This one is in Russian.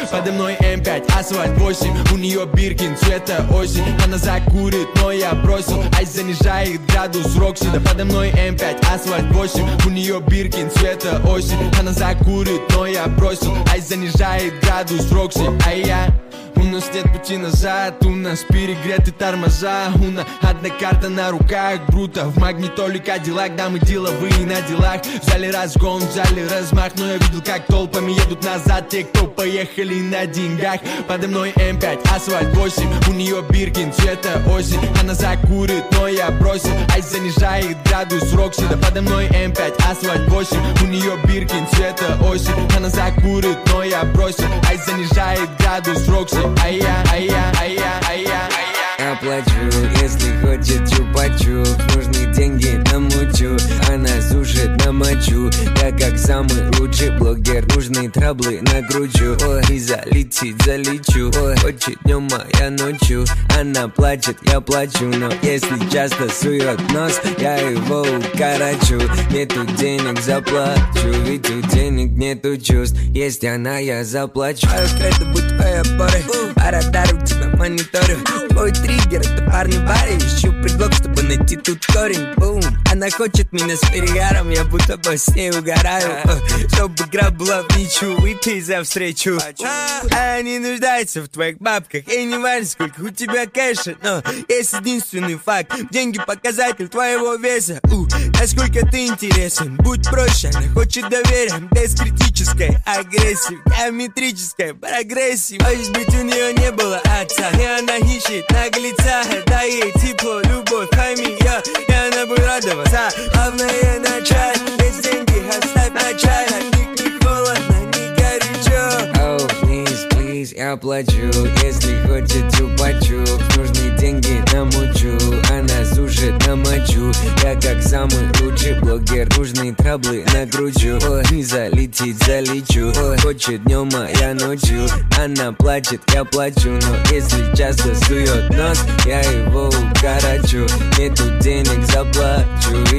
Подо мной М5, асфальт 8. У нее Биркин, цвета осень. Она закурит, но я бросил. Айс занижает градус Рокси. Да подо мной М5, асфальт 8. У нее Биркин, цвета осень. Она закурит, но я бросил. Айс занижает градус Рокси. А я... У нас нет пути назад, у нас перегреты тормоза. У нас одна карта на руках, бруто. В магнитоле Кадиллак, да мы деловые на делах. Взяли разгон, взяли размах. Но я видел, как толпами едут назад те, кто поехали на деньгах. Подо мной М5, асфальт 8. У нее Биркин, цвета осень. Она закурит, но я бросил. Айс занижает градус Рокси. Да подо мной М5, асфальт 8. У нее Биркин, цвета осень. Она закурит, но я бросил. Айс занижает градус Рокси. Я плачу, если хочет чупа-чуп. Нужны деньги намучу, она сушит на мочу. Я как самый лучший блогер, нужны траблы накручу. Ой, и залетит, залечу. Ой, хочет днем, а я ночью. Она плачет, я плачу. Но если часто сует нос, я его укорочу. Нету денег, заплачу. Ведь у денег нету чувств. Есть она, я заплачу. Это будет твоя пора. Радар у тебя мониторю. Твой триггер, это парни в баре. Ищу предлог, чтобы найти тут корень. Бум. Она хочет меня с перегаром. Я будто бы с ней угораю. Чтобы игра была в ничью. Выпей за встречу. Она не нуждается в твоих бабках. И не важно, сколько у тебя кэша. Но есть единственный факт. Деньги показатель твоего веса. Насколько ты интересен. Будь проще, она хочет доверия. Без критической агрессии. Геометрической прогрессии. Может быть, у нее не было отца. И она ищет наглеца. Дай ей тепло, любовь, химия. И она будет радоваться. Главное начать. Без деньги оставь начать. Не холодно, не горячо. Oh, please, please, я плачу. Если хочет чупа-чуп. Нужны деньги намучу. Она сушит на мочу. Я как самый лучший блогер. Нужны траблы накручу. Ой, не залетит, залечу. Ой, хочет днем, а я ночью. Она плачет, я плачу. Но если часто сует нос, я его укорочу. Нету денег, заплачу.